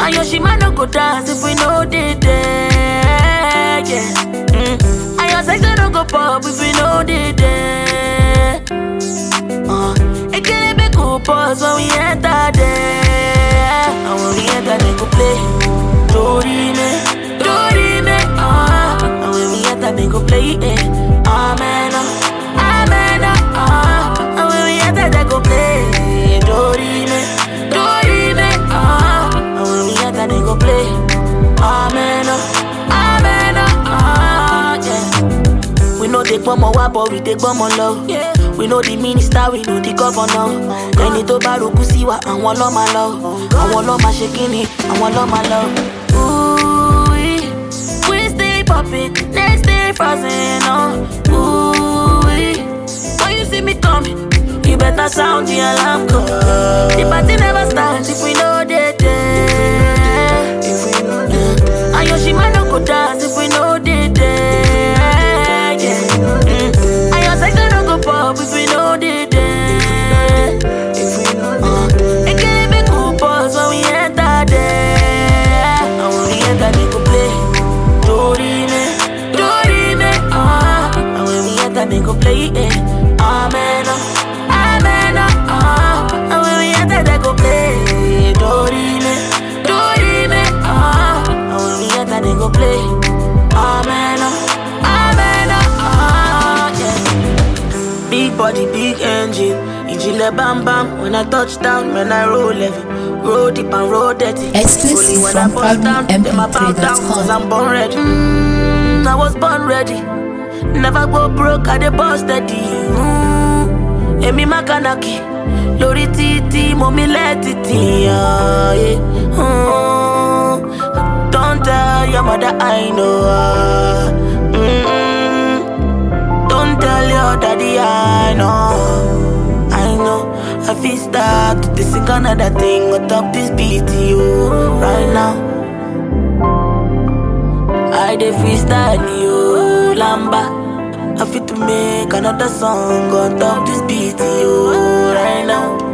And your shima no go dance if we know they there, yeah. And your sex no go pop if we know they there. It can't be cool pause when we enter there. And when we enter they go play Dorime, and when we enter they go play it. Amen, amen, and when we enter they go play Dorime, and when we enter they go play Amen, amen, yeah. We know they bomb our but we take bomb on love. Yeah. We know the minister, we know the governor. Ẹni tó bá ròkú sí wa, àwọn ló máa lọ. Àwọn ló máa ṣe kíni, àwọn ló máa lọ. Ooh, we stay popping, next day frozen, Ooh, when you see me coming, you better sound the alarm call. The party never starts if we know they there. And your shima no go dance if we know they there, yeah. And your sex no go pop if we know they there. It can't be cool pause when we enter there. And when we enter they go play Dorime, and when we enter they go play it. Amen, amen, and when we enter they go play Dorime, and when we enter they go play Amen, amen, yeah. Big body, big engine, Injile bam bam. When I touch down, when I roll heavy, roll deep and roll dirty. Exclusive from ProudlyMP3.com. Cause I'm born ready. I was born ready. Never go broke, I dey boss steady. Emi makanaki, lori titi, mommy let it in, yeah. Don't tell your mother I know. Don't tell your daddy I know. I feel start to sing another thing on top this beat, you right now. I dey freestyle you, Lamba. I fit to make another song on top this beat, you right now.